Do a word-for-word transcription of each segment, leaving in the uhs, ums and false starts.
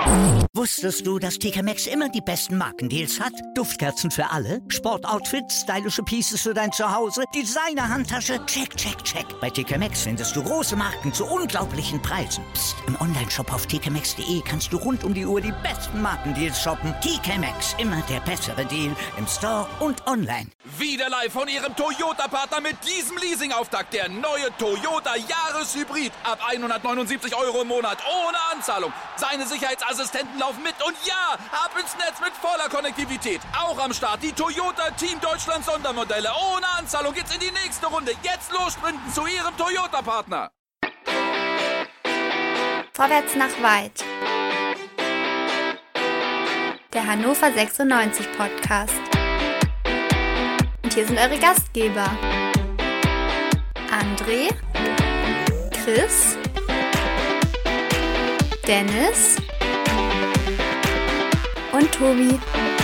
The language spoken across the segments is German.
Wusstest du, dass T K Maxx immer die besten Markendeals hat? Duftkerzen für alle, Sportoutfits, stylische Pieces für dein Zuhause, Designer-Handtasche, check, check, check. Bei T K Maxx findest du große Marken zu unglaublichen Preisen. Psst. Im Onlineshop auf t k maxx punkt d e kannst du rund um die Uhr die besten Markendeals shoppen. T K Maxx, immer der bessere Deal im Store und online. Wieder live von Ihrem Toyota-Partner mit diesem Leasing-Auftakt. Der neue Toyota Jahreshybrid. Ab hundertneunundsiebzig Euro im Monat. Ohne Anzahlung. Seine Sicherheitsassistenten laufen mit. Und ja, ab ins Netz mit voller Konnektivität. Auch am Start die Toyota Team Deutschland Sondermodelle. Ohne Anzahlung geht's in die nächste Runde. Jetzt los sprinten zu Ihrem Toyota-Partner. Vorwärts nach weit. Der Hannover sechsundneunzig Podcast. Und hier sind eure Gastgeber. André, Chris, Dennis und Tobi.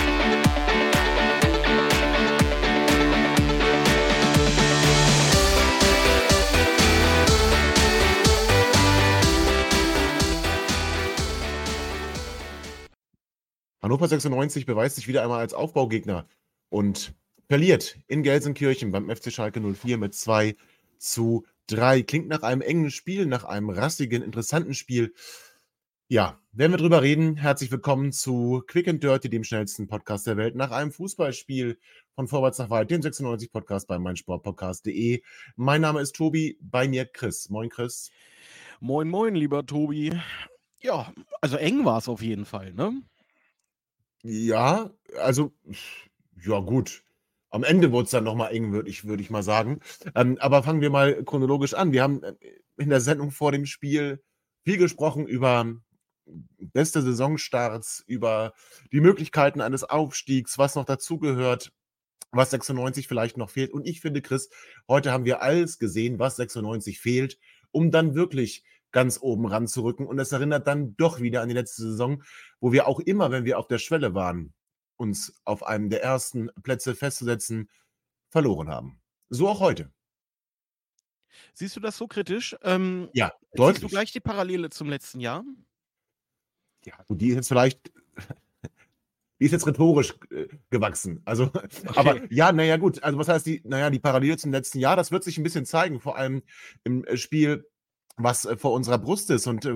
Hannover sechsundneunzig beweist sich wieder einmal als Aufbaugegner und verliert in Gelsenkirchen beim F C Schalke null vier mit zwei zu drei. Klingt nach einem engen Spiel, nach einem rassigen, interessanten Spiel. Ja, werden wir drüber reden. Herzlich willkommen zu Quick and Dirty, dem schnellsten Podcast der Welt, nach einem Fußballspiel von Vorwärts nach weit, dem sechsundneunzig Podcast bei meinsportpodcast punkt de. Mein Name ist Tobi, bei mir Chris. Moin Chris. Moin, moin, lieber Tobi. Ja, also eng war es auf jeden Fall, ne? Ja, also, ja gut. Am Ende wurde es dann nochmal eng, würde ich, würd ich mal sagen. Ähm, aber fangen wir mal chronologisch an. Wir haben in der Sendung vor dem Spiel viel gesprochen über beste Saisonstarts, über die Möglichkeiten eines Aufstiegs, was noch dazugehört, was sechsundneunzig vielleicht noch fehlt. Und ich finde, Chris, heute haben wir alles gesehen, was sechsundneunzig fehlt, um dann wirklich ganz oben ranzurücken. Und es erinnert dann doch wieder an die letzte Saison, wo wir auch immer, wenn wir auf der Schwelle waren, uns auf einem der ersten Plätze festzusetzen, verloren haben. So auch heute. Siehst du das so kritisch? Ähm, Ja, siehst deutlich. du gleich die Parallele zum letzten Jahr? Ja, und die ist jetzt vielleicht, die ist jetzt rhetorisch äh, gewachsen. Also, aber ja, naja, gut. Also, was heißt die, naja, die Parallele zum letzten Jahr, das wird sich ein bisschen zeigen, vor allem im äh, Spiel, was äh, vor unserer Brust ist und äh,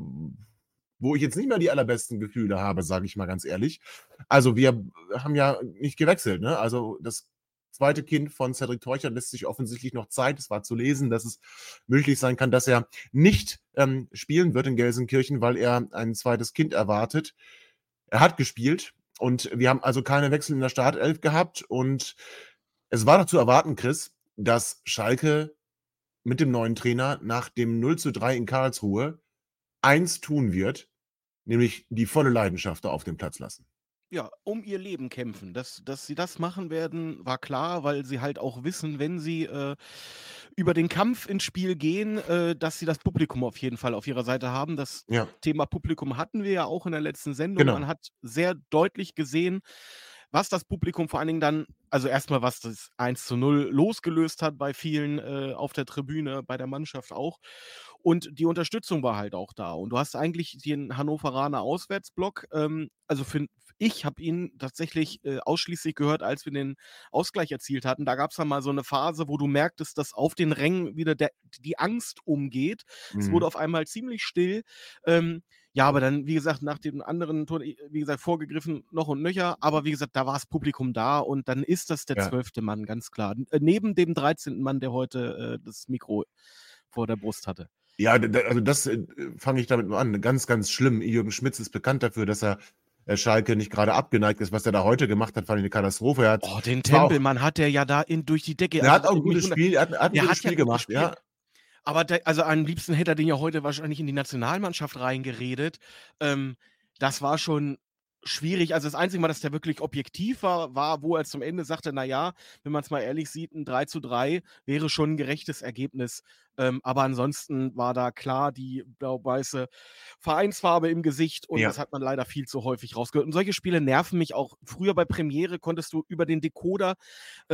wo ich jetzt nicht mehr die allerbesten Gefühle habe, sage ich mal ganz ehrlich. Also, wir haben ja nicht gewechselt, ne? Also, das zweite Kind von Cedric Teuchert lässt sich offensichtlich noch Zeit. Es war zu lesen, dass es möglich sein kann, dass er nicht ähm, spielen wird in Gelsenkirchen, weil er ein zweites Kind erwartet. Er hat gespielt und wir haben also keine Wechsel in der Startelf gehabt. Und es war doch zu erwarten, Chris, dass Schalke mit dem neuen Trainer nach dem null zu drei in Karlsruhe eins tun wird, nämlich die volle Leidenschaft da auf dem Platz lassen. Ja, um ihr Leben kämpfen. Dass, dass sie das machen werden, war klar, weil sie halt auch wissen, wenn sie äh, über den Kampf ins Spiel gehen, äh, dass sie das Publikum auf jeden Fall auf ihrer Seite haben. Das Ja, Thema Publikum hatten wir ja auch in der letzten Sendung. genau. Man hat sehr deutlich gesehen, was das Publikum vor allen Dingen dann, also erstmal, was das eins zu null losgelöst hat bei vielen äh, auf der Tribüne, bei der Mannschaft auch. Und die Unterstützung war halt auch da. Und du hast eigentlich den Hannoveraner Auswärtsblock, ähm, also für, ich habe ihn tatsächlich äh, ausschließlich gehört, als wir den Ausgleich erzielt hatten. Da gab es dann mal so eine Phase, wo du merktest, dass auf den Rängen wieder der, die Angst umgeht. Es Mhm. wurde auf einmal ziemlich still. Ähm, ja, aber dann, wie gesagt, nach dem anderen Tor, wie gesagt, vorgegriffen noch und nöcher. Aber wie gesagt, da war das Publikum da und dann ist das der Ja. zwölfte Mann, ganz klar. Äh, neben dem dreizehnten Mann, der heute äh, das Mikro vor der Brust hatte. Ja, d- d- also das äh, fange ich damit mal an. Ganz, ganz schlimm. Jürgen Schmitz ist bekannt dafür, dass er äh, Schalke nicht gerade abgeneigt ist. Was er da heute gemacht hat, fand ich eine Katastrophe. Er hat Oh, den zwar auch, Tempelmann hat er ja da in, durch die Decke. er hat Also, auch ein mich gutes wundert- Spiel, er hat, er hat ein Der gutes hat ja Spiel gut gemacht, gespielt. ja. Aber der, also am liebsten hätte er den ja heute wahrscheinlich in die Nationalmannschaft reingeredet. Ähm, das war schon schwierig. Also das einzige Mal, dass der wirklich objektiv war, war, wo er zum Ende sagte, naja, wenn man es mal ehrlich sieht, ein drei zu drei wäre schon ein gerechtes Ergebnis. Ähm, aber ansonsten war da klar die blau-weiße Vereinsfarbe im Gesicht und Ja. das hat man leider viel zu häufig rausgehört. Und solche Spiele nerven mich auch. Früher bei Premiere konntest du über den Decoder äh,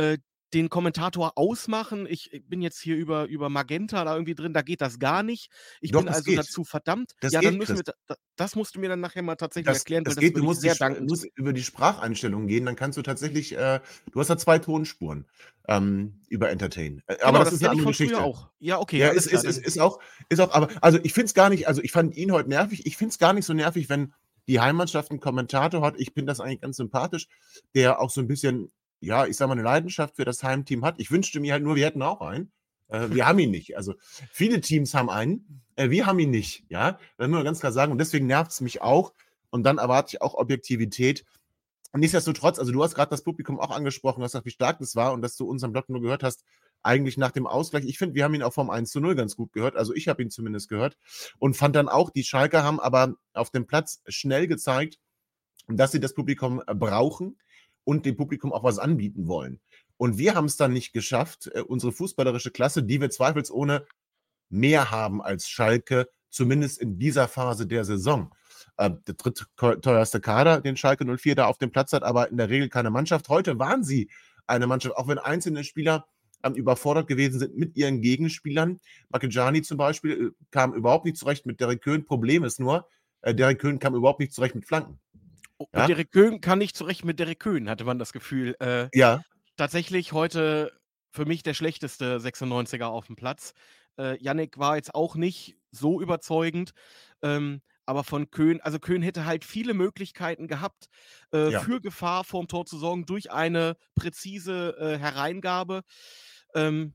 den Kommentator ausmachen. Ich ich bin jetzt hier über über Magenta da irgendwie drin, da geht das gar nicht. Ich Doch, bin das also geht. dazu verdammt Das ja, dann geht, müssen wir Chris. da da das musst du mir dann nachher mal tatsächlich Das erklären, weil das das geht, du würde mich musst die sehr Sch dankend musst über die Spracheinstellungen gehen, dann kannst du tatsächlich, äh du hast da zwei Tonspuren, ähm, über Entertain. Äh, aber Genau, das das ist 'ne kenne ich andere von früher Geschichte. auch. Ja, okay, Ja, alles ist klar, ist ist dann ist auch ist auch aber also, ich finde es gar nicht also, ich fand ihn heute nervig. Ich finde es gar nicht so nervig, wenn die Heimmannschaft 'n Kommentator hat. Ich finde das eigentlich ganz sympathisch, der auch so 'n bisschen, ja, ich sage mal, 'ne Leidenschaft für das Heimteam hat. Ich wünschte mir halt nur, wir hätten auch einen. Äh, wir haben ihn nicht. Also, viele Teams haben einen, äh, wir haben ihn nicht, ja? Das muss man ganz klar sagen und deswegen nervt's mich auch und dann erwarte ich auch Objektivität. Nichtsdestotrotz, also, du hast grad das Publikum auch angesprochen, du hast gesagt, wie stark das war und dass du unseren Blog nur gehört hast, eigentlich nach dem Ausgleich. Ich finde, wir haben ihn auch vorm eins zu null ganz gut gehört. Also, ich habe ihn zumindest gehört und fand dann auch, die Schalker haben aber auf dem Platz schnell gezeigt, dass sie das Publikum, äh, brauchen und dem Publikum auch was anbieten wollen. Und wir haben's dann nicht geschafft, äh, unsere fußballerische Klasse, die wir zweifelsohne mehr haben als Schalke, zumindest in dieser Phase der Saison. Äh, der drittteu teuerste Kader, den Schalke null vier da auf dem Platz hat, aber in der Regel keine Mannschaft. Heute waren sie eine Mannschaft, auch wenn einzelne Spieler, ähm, überfordert gewesen sind mit ihren Gegenspielern. Makedjani zum Beispiel, äh, kam überhaupt nicht zurecht mit Derrick Köhn. Problem ist nur, äh, Derrick Köhn kam überhaupt nicht zurecht mit Flanken. Oh, Ja? Derrick Köhn kann nicht zurecht mit Derrick Köhn, hatte man das Gefühl. Äh, Ja. tatsächlich heute für mich der schlechteste sechsundneunziger aufm Platz. Äh, Yannick war jetzt auch nicht so überzeugend, ähm, aber von Köhn also, Köhn hätte halt viele Möglichkeiten gehabt, äh, Ja. für Gefahr vorm Tor zu sorgen durch eine präzise, äh, Hereingabe. Ähm,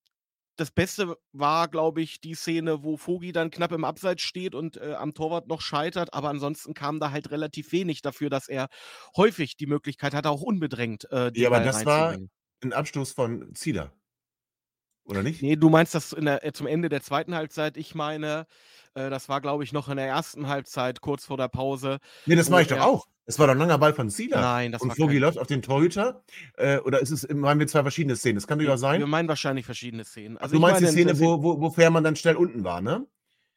das Beste war, glaube ich, die Szene, wo Vogie dann knapp im Abseits steht und, äh, am Torwart noch scheitert, aber ansonsten kam da halt relativ wenig dafür, dass er häufig die Möglichkeit hatte, auch unbedrängt, äh, den Ja, aber Ball das war reinzubringen. 'n Abstoß von Zieler. Oder nicht? Ne, du meinst das in der äh, zum Ende der zweiten Halbzeit. Ich meine, äh, das war, glaube ich, noch in der ersten Halbzeit, kurz vor der Pause, Ne, das wo meine ich doch er auch. Es war doch 'n langer Ball von Zieler Nein, das und war Vogie kein läuft auf den Torhüter, äh, oder ist es meinen wir zwei verschiedene Szenen? Das kann Ne, durchaus sein. wir meinen wahrscheinlich verschiedene Szenen. Ach, Also, du ich meinst die meine, Szene, dass sie wo wo wo Fährmann dann schnell unten war, ne?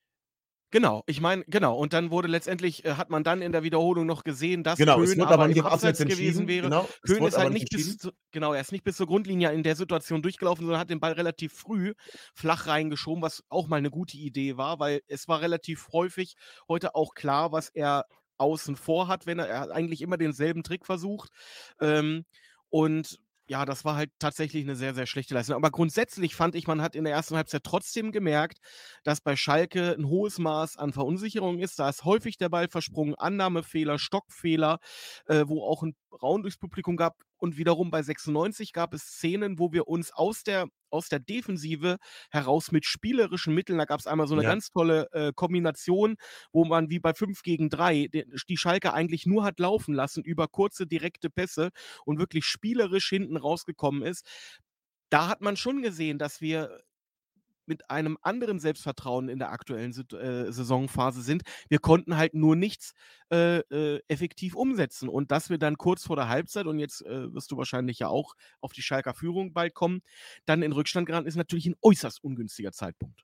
Genau, ich meine genau. Und dann wurde letztendlich äh, hat man dann in der Wiederholung noch gesehen, dass Genau, es Köhn wurde aber aber nicht im auf Abseits Abseits gewesen entschieden. wäre. Genau, es Köhn wurde ist aber halt nicht nicht bis entschieden. zu genau, er ist nicht bis zur Grundlinie in der Situation durchgelaufen, sondern hat den Ball relativ früh flach reingeschoben, was auch mal 'ne gute Idee war, weil es war relativ häufig heute auch klar, was er außen vor hat, wenn er er hat eigentlich immer denselben Trick versucht. Ähm, und ja, das war halt tatsächlich 'ne sehr, sehr schlechte Leistung. Aber grundsätzlich fand ich, man hat in der ersten Halbzeit trotzdem gemerkt, dass bei Schalke 'n hohes Maß an Verunsicherung ist. Da ist häufig der Ball versprungen, Annahmefehler, Stockfehler, äh, wo auch 'n Raun durchs Publikum gab. Und wiederum bei sechsundneunzig gab es Szenen, wo wir uns aus der aus der Defensive heraus mit spielerischen Mitteln da gab's einmal so 'ne Ja. ganz tolle, äh, Kombination, wo man wie bei fünf gegen drei de die Schalke eigentlich nur hat laufen lassen über kurze, direkte Pässe und wirklich spielerisch hinten rausgekommen ist. Da hat man schon gesehen, dass wir mit einem anderen Selbstvertrauen in der aktuellen Sit äh, Saisonphase sind. Wir konnten halt nur nichts, äh, äh, effektiv umsetzen. Und dass wir dann kurz vor der Halbzeit und jetzt, äh, wirst du wahrscheinlich ja auch auf die Schalker Führung bald kommen, dann in Rückstand geraten, ist natürlich 'n äußerst ungünstiger Zeitpunkt.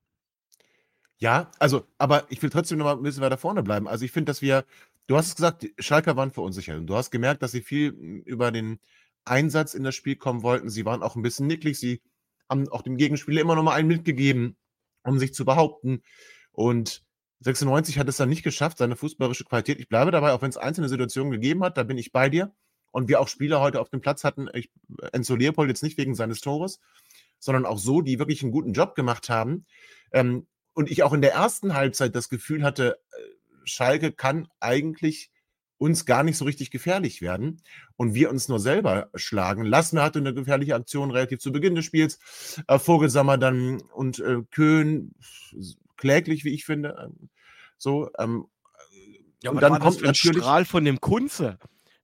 Ja, also aber ich will trotzdem noch mal 'n bisschen weiter vorne bleiben. Also, ich finde, dass wir du hast es gesagt, die Schalker waren verunsichert und du hast gemerkt, dass sie viel, hm, über den Einsatz in das Spiel kommen wollten. Sie waren auch 'n bisschen nicklig. Sie haben auch dem Gegenspieler immer noch mal einen mitgegeben, um sich zu behaupten. Und sechsundneunzig hat es dann nicht geschafft, seine fußballerische Qualität ich bleibe dabei, auch wenn's einzelne Situationen gegeben hat, da bin ich bei dir. Und wir auch Spieler heute auf dem Platz hatten, ich Enzo Leopold jetzt nicht wegen seines Tores, sondern auch so, die wirklich 'n guten Job gemacht haben. Ähm, und ich auch in der ersten Halbzeit das Gefühl hatte, äh, Schalke kann eigentlich uns gar nicht so richtig gefährlich werden und wir uns nur selber schlagen. Lassner hatte 'ne gefährliche Aktion relativ zu Beginn des Spiels, äh, Vogelsammer dann und, äh, Köhn s kläglich, wie ich finde, ähm, so, ähm, Ja, und was dann war das kommt für 'n natürlich Strahl von dem Kunze?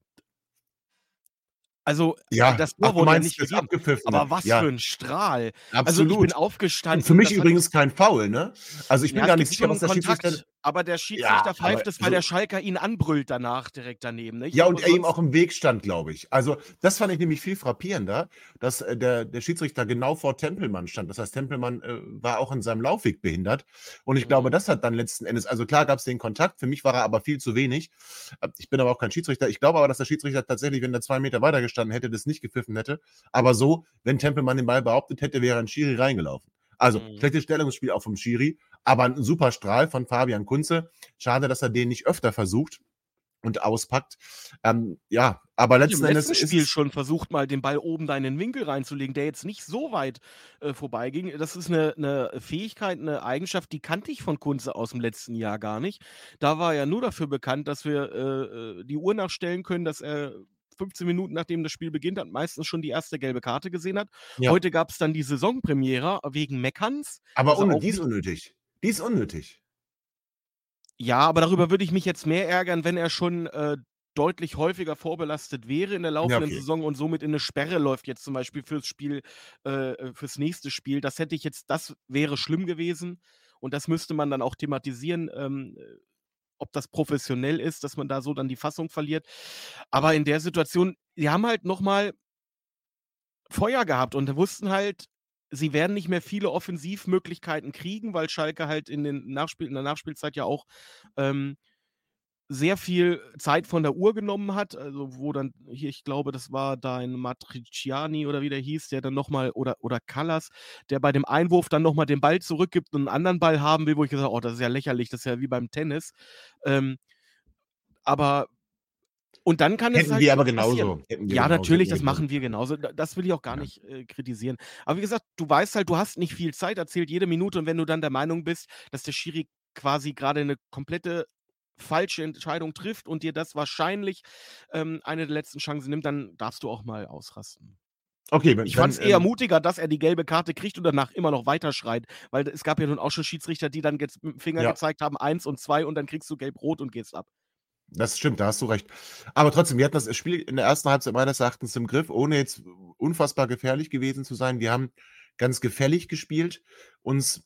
Also, Ja, das ach, Tor du wurde ja meinst nicht das gegeben. Abgepfiffene. Aber was Ja. für 'n Strahl. Also, ich bin Absolut. Und für aufgestanden, mich das hat übrigens kein Foul, ne? Also, ich bin Ja, gar es nicht gibt sicher, schon was der Schiedsrichter Kontakt. Aber der Schiedsrichter Ja, pfeift aber es, weil so der Schalker ihn anbrüllt danach direkt daneben, nicht? Ja, Aber und er ihm sonst auch im Weg stand, glaube ich. Also, das fand ich nämlich viel frappierender, dass, äh, der der Schiedsrichter genau vor Tempelmann stand. Das heißt, Tempelmann, äh, war auch in seinem Laufweg behindert. Und ich glaube, Mhm. das hat dann letzten Endes also klar gab's den Kontakt, für mich war er aber viel zu wenig. Äh, ich bin aber auch kein Schiedsrichter. Ich glaube aber, dass der Schiedsrichter tatsächlich, wenn er zwei Meter weiter gestanden hätte, das nicht gepfiffen hätte. Aber so, wenn Tempelmann den Ball behauptet hätte, wäre ein Schiri reingelaufen. Also, Mhm. schlechtes Stellungsspiel auch vom Schiri, aber ein super Strahl von Fabian Kunze. Schade, dass er den nicht öfter versucht und auspackt. Ähm, ja, aber Hat im letzten Endes letzten ist Spiel es schon versucht, mal den Ball oben da in den Winkel reinzulegen, der jetzt nicht so weit, äh, vorbeiging. Das ist 'ne 'ne Fähigkeit, 'ne Eigenschaft, die kannte ich von Kunze aus'm letzten Jahr gar nicht. Da war er nur dafür bekannt, dass wir, äh, äh, die Uhr nachstellen können, dass er fünfzehn Minuten, nachdem das Spiel beginnt hat, meistens schon die erste gelbe Karte gesehen hat. Ja. Heute gab's dann die Saisonpremiere wegen Meckerns. Aber Also unnö auch die ist nicht unnötig. Die ist unnötig. Ja, aber darüber würde ich mich jetzt mehr ärgern, wenn er schon, äh, deutlich häufiger vorbelastet wäre in der Ja, laufenden okay. Saison und somit in 'ne Sperre läuft jetzt zum Beispiel fürs Spiel äh, äh, fürs nächste Spiel. Das hätte ich jetzt das wäre schlimm gewesen und das müsste man dann auch thematisieren, ähm, äh, ob das professionell ist, dass man da so dann die Fassung verliert. Aber in der Situation die haben halt noch mal Feuer gehabt und wussten halt, sie werden nicht mehr viele Offensivmöglichkeiten kriegen, weil Schalke halt in den Nachspiel in der Nachspielzeit ja auch, ähm, sehr viel Zeit von der Uhr genommen hat. Also, wo dann hier, ich glaube, das war dein Matriciani oder wie der hieß, der dann noch mal oder oder Kallas, der bei dem Einwurf dann noch mal den Ball zurückgibt und 'n anderen Ball haben will, wo ich gesagt habe: „Oh, das ist ja lächerlich, das ist ja wie beim Tennis.“ Ähm, aber und dann kann es Hätten halt wir aber passieren. genauso. Hätten wir Ja, genauso. natürlich, Hätten wir das genauso machen wir gespielt. genauso. D das will ich auch gar Ja. nicht, äh, kritisieren. Aber wie gesagt, du weißt halt, du hast nicht viel Zeit, da zählt jede Minute und wenn du dann der Meinung bist, dass der Schiri quasi grade 'ne komplette falsche Entscheidung trifft und dir das wahrscheinlich, ähm, eine der letzten Chancen nimmt, dann darfst du auch mal ausrasten. Okay, wenn Ich wenn, fand's eher ähm mutiger, dass er die gelbe Karte kriegt und danach immer noch weiter schreit, weil d es gab ja nun auch schon Schiedsrichter, die dann jetzt mit'm Finger Ja. gezeigt haben, eins und zwei und dann kriegst du gelb-rot und gehst ab. Das stimmt, da hast du recht. Aber trotzdem, wir hatten das Spiel in der ersten Halbzeit meines Erachtens im Griff, ohne jetzt unfassbar gefährlich gewesen zu sein. Wir haben ganz gefällig gespielt, uns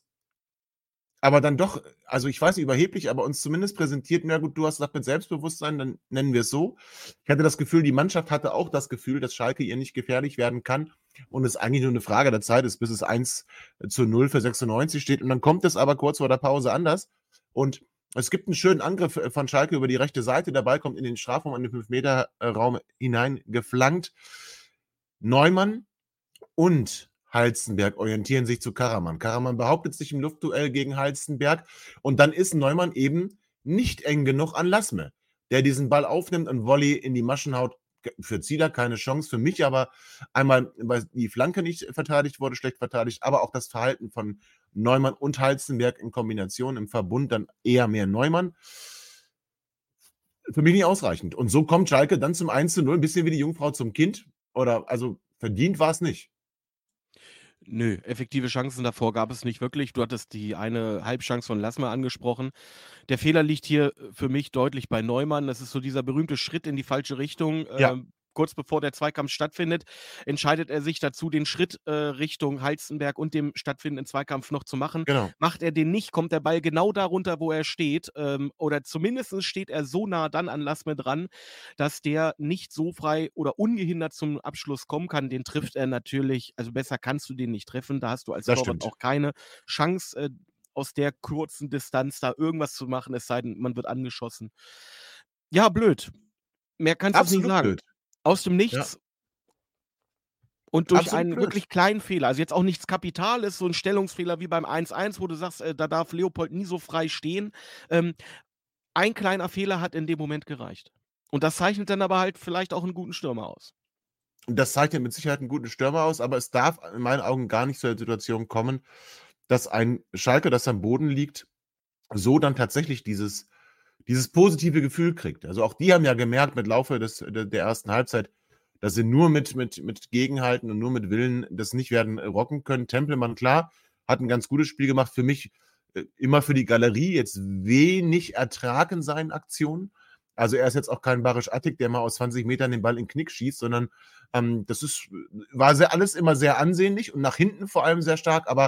aber dann doch also, ich weiß nicht, überheblich, aber uns zumindest präsentiert na gut, du hast gesagt, mit Selbstbewusstsein, dann nennen wir's so. Ich hatte das Gefühl, die Mannschaft hatte auch das Gefühl, dass Schalke ihr nicht gefährlich werden kann und es eigentlich nur 'ne Frage der Zeit ist, bis es eins zu null für sechsundneunzig steht und dann kommt es aber kurz vor der Pause anders und es gibt 'n schönen Angriff, äh, von Schalke über die rechte Seite. Der Ball kommt in den Strafraum, in den fünf Meter äh, Raum hinein geflankt. Neumann und Halstenberg orientieren sich zu Karaman. Karaman behauptet sich im Luftduell gegen Halstenberg und dann ist Neumann eben nicht eng genug an Lassme, der diesen Ball aufnimmt und Volley in die Maschen haut. G für Zieler keine Chance, für mich aber einmal, weil die Flanke nicht verteidigt wurde, schlecht verteidigt, aber auch das Verhalten von Neumann und Halstenberg in Kombination, im Verbund dann eher mehr Neumann. Für mich nicht ausreichend. Und so kommt Schalke dann zum eins zu null, 'n bisschen wie die Jungfrau zum Kind oder also, verdient war's nicht. Nö, effektive Chancen davor gab es nicht wirklich. Du hattest die eine Halbchance von Lassme angesprochen. Der Fehler liegt hier für mich deutlich bei Neumann. Das ist so dieser berühmte Schritt in die falsche Richtung. Ja. Ähm, kurz bevor der Zweikampf stattfindet, entscheidet er sich dazu, den Schritt, äh, Richtung Halstenberg und dem stattfindenden Zweikampf noch zu machen. Genau. Macht er den nicht, kommt der Ball genau da runter, wo er steht, ähm, oder zumindest steht er so nah dann an Lassme dran, dass der nicht so frei oder ungehindert zum Abschluss kommen kann. Den trifft er natürlich also, besser kannst du den nicht treffen. Da hast du als Das Torwart stimmt. auch keine Chance, äh, aus der kurzen Distanz da irgendwas zu machen, es sei denn, man wird angeschossen. Ja, blöd. Mehr kannst du's nicht Absolut sagen. blöd. Aus dem Ja. Nichts und durch Absolut einen blöd. wirklich kleinen Fehler. Also, jetzt auch nichts Kapitales, so 'n Stellungsfehler wie beim eins eins, wo du sagst, äh, da darf Leopold nie so frei stehen. Ähm, ein kleiner Fehler hat in dem Moment gereicht. Und das zeichnet dann aber halt vielleicht auch 'n guten Stürmer aus. Das zeichnet mit Sicherheit 'n guten Stürmer aus, aber es darf in meinen Augen gar nicht zu der Situation kommen, dass ein Schalke, das am Boden liegt, so dann tatsächlich dieses dieses positive Gefühl kriegt. Also, auch die haben ja gemerkt mit Laufe des der der ersten Halbzeit, dass sie nur mit mit mit Gegenhalten und nur mit Willen das nicht werden rocken können. Tempelmann, klar, hat 'n ganz gutes Spiel gemacht. Für mich, äh, immer für die Galerie jetzt wenig Ertrag in seinen Aktionen. Also, er ist jetzt auch kein Barisch Attik, der mal aus zwanzig Metern den Ball in 'n Knick schießt, sondern, ähm, das ist war sehr alles immer sehr ansehnlich und nach hinten vor allem sehr stark, aber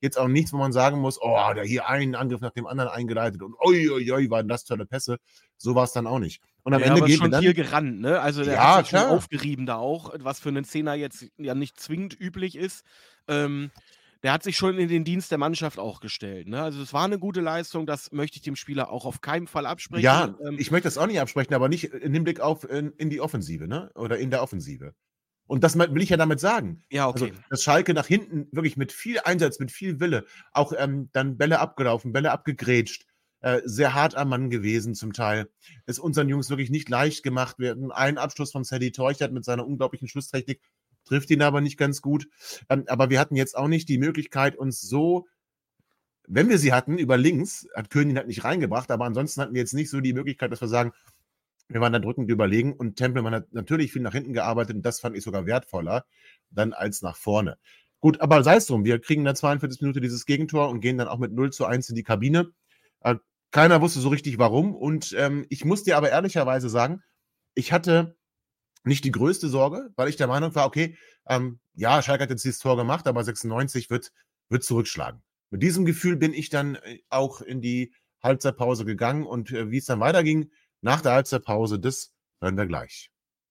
jetzt auch nichts, wo man sagen muss, oh, der hier einen Angriff nach dem anderen eingeleitet und oi, oi, oi, waren das tolle Pässe. So war es dann auch nicht. Und am Ja, Ende aber gehen wir schon dann. viel gerannt, ne? Also der Ja, hat sich schon klar. aufgerieben da auch, was für einen Zehner jetzt ja nicht zwingend üblich ist. Ähm, der hat sich schon in den Dienst der Mannschaft auch gestellt, ne? Also es war eine gute Leistung, das möchte ich dem Spieler auch auf keinen Fall absprechen. Ja, Ähm, ich möchte das auch nicht absprechen, aber nicht in Hinblick auf in, in die Offensive, ne? Oder in der Offensive. Und das will ich ja damit sagen. ja, Also, okay. dass Schalke nach hinten wirklich mit viel Einsatz, mit viel Wille, auch ähm, dann Bälle abgelaufen, Bälle abgegrätscht, äh, sehr hart am Mann gewesen zum Teil. Es unseren Jungs wirklich nicht leicht gemacht. Wir hatten einen Abschluss von Sadie Teuchert mit seiner unglaublichen Schlusstechnik, trifft ihn aber nicht ganz gut. Ähm, aber wir hatten jetzt auch nicht die Möglichkeit, uns so, wenn wir sie hatten, über links, hat König halt nicht reingebracht, aber ansonsten hatten wir jetzt nicht so die Möglichkeit, dass wir sagen, wir waren da drückend überlegen und Tempelmann hat natürlich viel nach hinten gearbeitet und das fand ich sogar wertvoller dann als nach vorne. Gut, aber sei es drum, wir kriegen in der zweiundvierzigsten Minute dieses Gegentor und gehen dann auch mit null zu eins in die Kabine. Äh, keiner wusste so richtig warum und ähm, ich muss dir aber ehrlicherweise sagen, ich hatte nicht die größte Sorge, weil ich der Meinung war, okay, ähm, ja, Schalke hat jetzt dieses Tor gemacht, aber sechsundneunzig wird, wird zurückschlagen. Mit diesem Gefühl bin ich dann äh, auch in die Halbzeitpause gegangen und äh, wie es dann weiterging, nach der Halbzeitpause, das hören wir gleich.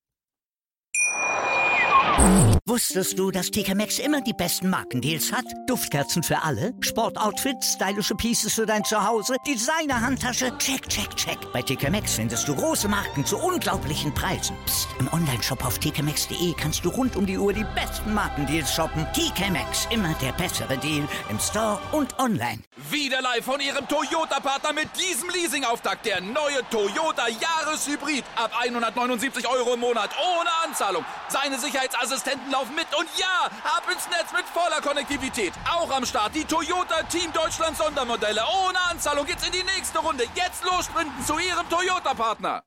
Wusstest du, dass T K Maxx immer die besten Markendeals hat? Duftkerzen für alle, Sportoutfits, stylische Pieces für dein Zuhause, Designer-Handtasche, check, check, check. Bei T K Maxx findest du große Marken zu unglaublichen Preisen. Psst. Im Onlineshop auf t k maxx punkt de kannst du rund um die Uhr die besten Markendeals shoppen. T K Maxx, immer der bessere Deal im Store und online. Wieder live von Ihrem Toyota-Partner mit diesem Leasing-Auftakt. Der neue Toyota Jahreshybrid. Ab hundertneunundsiebzig Euro im Monat ohne Anzahlung. Seine Sicherheitsassistenten laufen mit und ja, ab ins Netz mit voller Konnektivität. Auch am Start die Toyota Team Deutschland Sondermodelle. Ohne Anzahlung geht's in die nächste Runde. Jetzt los sprinten zu Ihrem Toyota-Partner.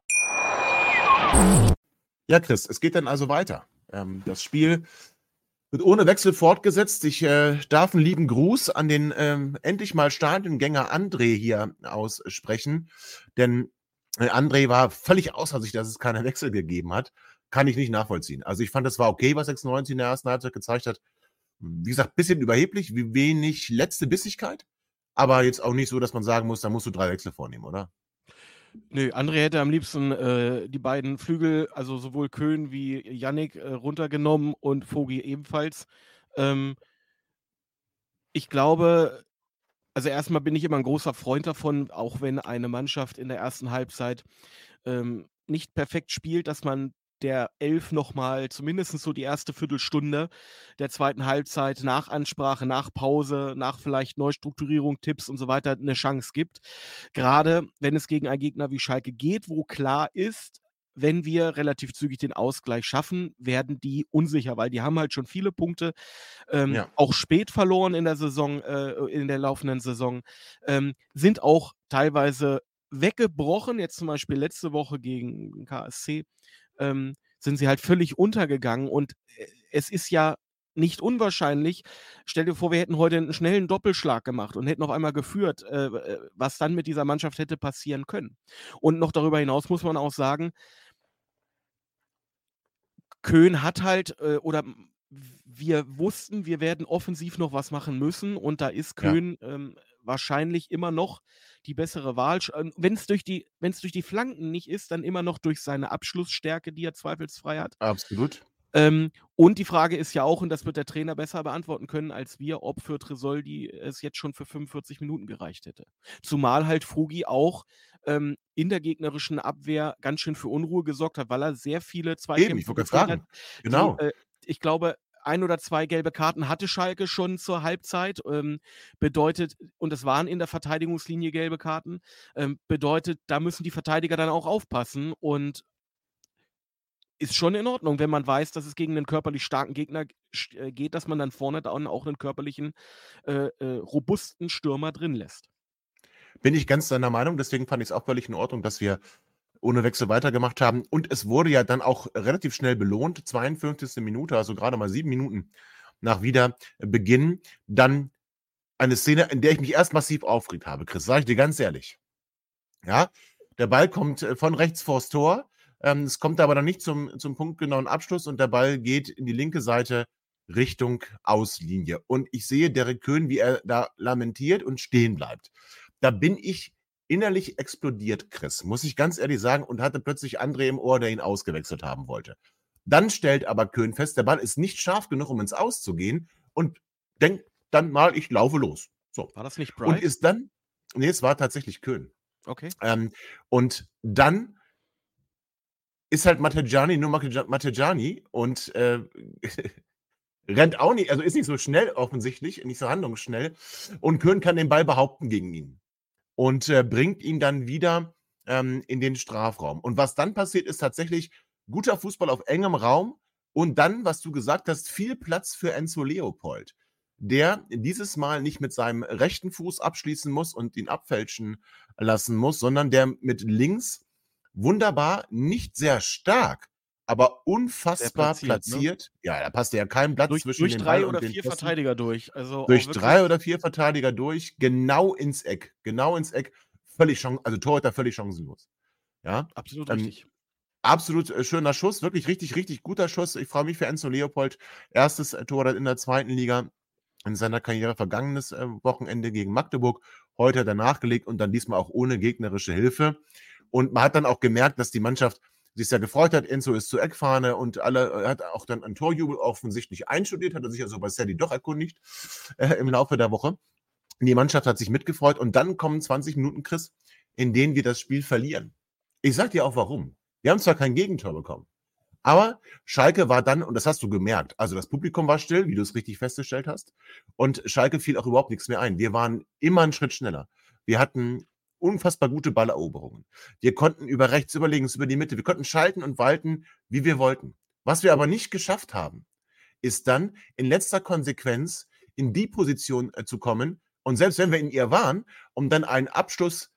Ja, Chris, es geht dann also weiter. Ähm, das Spiel wird ohne Wechsel fortgesetzt. Ich äh, darf einen lieben Gruß an den ähm, endlich mal Stadiongänger André hier aussprechen, denn äh, André war völlig außer sich, dass es keine Wechsel gegeben hat. Kann ich nicht nachvollziehen. Also ich fand, das war okay, was sechsundneunzig in der ersten Halbzeit gezeigt hat. Wie gesagt, bisschen überheblich, wie wenig letzte Bissigkeit, aber jetzt auch nicht so, dass man sagen muss, da musst du drei Wechsel vornehmen, oder? Nö, André hätte am liebsten äh, die beiden Flügel, also sowohl Köhn wie Yannick, äh, runtergenommen und Vogi ebenfalls. Ähm, ich glaube, also erstmal bin ich immer ein großer Freund davon, auch wenn eine Mannschaft in der ersten Halbzeit ähm, nicht perfekt spielt, dass man der Elf nochmal zumindest so die erste Viertelstunde der zweiten Halbzeit nach Ansprache, nach Pause, nach vielleicht Neustrukturierung, Tipps und so weiter eine Chance gibt. Gerade wenn es gegen einen Gegner wie Schalke geht, wo klar ist, wenn wir relativ zügig den Ausgleich schaffen, werden die unsicher, weil die haben halt schon viele Punkte, ähm, Ja. auch spät verloren in der Saison, äh, in der laufenden Saison, ähm, sind auch teilweise weggebrochen, jetzt zum Beispiel letzte Woche gegen K S C, ähm, sind sie halt völlig untergegangen und äh, es ist ja nicht unwahrscheinlich. Stell dir vor, wir hätten heute einen schnellen Doppelschlag gemacht und hätten auf einmal geführt, äh, äh, was dann mit dieser Mannschaft hätte passieren können. Und noch darüber hinaus muss man auch sagen, Köhn hat halt, äh, oder m- wir wussten, wir werden offensiv noch was machen müssen und da ist Ja. Köhn ähm, wahrscheinlich immer noch die bessere Wahl. Wenn es durch die, wenn es durch die Flanken nicht ist, dann immer noch durch seine Abschlussstärke, die er zweifelsfrei hat. Absolut. Ähm, und die Frage ist ja auch, und das wird der Trainer besser beantworten können als wir, ob für Tresoldi es jetzt schon für fünfundvierzig Minuten gereicht hätte. Zumal halt Fugi auch ähm, in der gegnerischen Abwehr ganz schön für Unruhe gesorgt hat, weil er sehr viele Eben, Zweikämpfe ich wollte geführt gerade hat. fragen. Genau. Die, äh, ich glaube, ein oder zwei gelbe Karten hatte Schalke schon zur Halbzeit. Ähm, bedeutet, und es waren in der Verteidigungslinie gelbe Karten, ähm, bedeutet, da müssen die Verteidiger dann auch aufpassen und ist schon in Ordnung, wenn man weiß, dass es gegen einen körperlich starken Gegner sch- äh, geht, dass man dann vorne dann auch einen körperlichen, äh, äh, robusten Stürmer drin lässt. Bin ich ganz deiner Meinung, deswegen fand ich es auch völlig in Ordnung, dass wir ohne Wechsel weitergemacht haben. Und es wurde ja dann auch relativ schnell belohnt, zweiundfünfzigste Minute, also gerade mal sieben Minuten nach Wiederbeginn, dann eine Szene, in der ich mich erst massiv aufgeregt habe, Chris, sage ich dir ganz ehrlich. Ja, der Ball kommt äh, von rechts vors Tor, ähm, es kommt aber dann nicht zum, zum punktgenauen Abschluss und der Ball geht in die linke Seite Richtung Auslinie. Und ich sehe Derek Köhn, wie er da lamentiert und stehen bleibt. Da bin ich innerlich explodiert, Chris, muss ich ganz ehrlich sagen, und hatte plötzlich André im Ohr, der ihn ausgewechselt haben wollte. Dann stellt aber Köhn fest, der Ball ist nicht scharf genug, um ins Aus zu gehen und denkt dann mal, ich laufe los. So. War das nicht Und Bright? ist dann, nee, es war tatsächlich Köhn. Okay. Ähm, und dann ist halt Mateggiani nur Mateggiani und äh, rennt auch nicht, also ist nicht so schnell offensichtlich, nicht so handlungsschnell. Und Köhn kann den Ball behaupten gegen ihn und äh, bringt ihn dann wieder ähm, in den Strafraum. Und was dann passiert, ist tatsächlich guter Fußball auf engem Raum und dann, was du gesagt hast, viel Platz für Enzo Leopold, der dieses Mal nicht mit seinem rechten Fuß abschließen muss und ihn abfälschen lassen muss, sondern der mit links wunderbar, nicht sehr stark, aber unfassbar platziert, platziert. ne? Ja, da passte ja kein Platz Durch, zwischen durch den drei Ball oder und den vier Pfosten. Verteidiger durch. Also Durch auch drei wirklich, oder vier Verteidiger durch, genau ins Eck. Genau ins Eck. Völlig chan- also Torhüter völlig chancenlos. Ja, absolut ähm, richtig. absolut äh, schöner Schuss, wirklich richtig, richtig guter Schuss. Ich freue mich für Enzo Leopold. Erstes äh, Tor in der zweiten Liga in seiner Karriere, vergangenes äh, Wochenende gegen Magdeburg. Heute hat er nachgelegt und dann diesmal auch ohne gegnerische Hilfe. Und man hat dann auch gemerkt, dass die Mannschaft sich sehr gefreut hat. Enzo ist zur Eckfahne und alle äh, hat auch dann einen Torjubel offensichtlich einstudiert, hat er sich also bei Sadie doch erkundigt äh, im Laufe der Woche. Die Mannschaft hat sich mitgefreut und dann kommen zwanzig Minuten, Chris, in denen wir das Spiel verlieren. Ich sag dir auch warum. Wir haben zwar kein Gegentor bekommen, aber Schalke war dann, und das hast du gemerkt, also das Publikum war still, wie du es richtig festgestellt hast, und Schalke fiel auch überhaupt nichts mehr ein. Wir waren immer einen Schritt schneller. Wir hatten unfassbar gute Balleroberungen. Wir konnten über rechts, über links, über die Mitte, wir konnten schalten und walten, wie wir wollten. Was wir aber nicht geschafft haben, ist dann in letzter Konsequenz in die Position äh, zu kommen, und selbst wenn wir in ihr waren, um dann einen Abschluss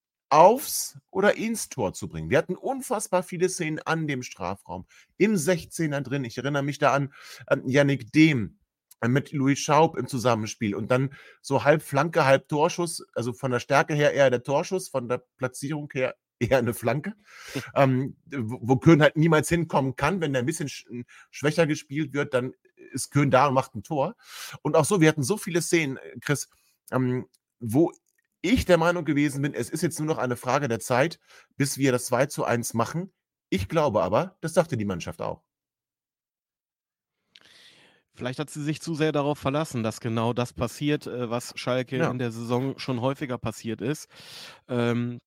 aufs oder ins Tor zu bringen. Wir hatten unfassbar viele Szenen an dem Strafraum, im sechzehner drin. Ich erinnere mich da an ähm, Yannick Dehm äh, mit Louis Schaub im Zusammenspiel und dann so halb Flanke, halb Torschuss, also von der Stärke her eher der Torschuss, von der Platzierung her eher eine Flanke, ähm, wo, wo Köhn halt niemals hinkommen kann. Wenn der ein bisschen sch schwächer gespielt wird, dann ist Köhn da und macht ein Tor. Und auch so, wir hatten so viele Szenen, Chris, ähm, wo ich der Meinung gewesen bin, es ist jetzt nur noch eine Frage der Zeit, bis wir das zwei zu eins machen. Ich glaube aber, das dachte die Mannschaft auch. Vielleicht hat sie sich zu sehr darauf verlassen, dass genau das passiert, äh, was Schalke Ja. in der Saison schon häufiger passiert ist. Ähm,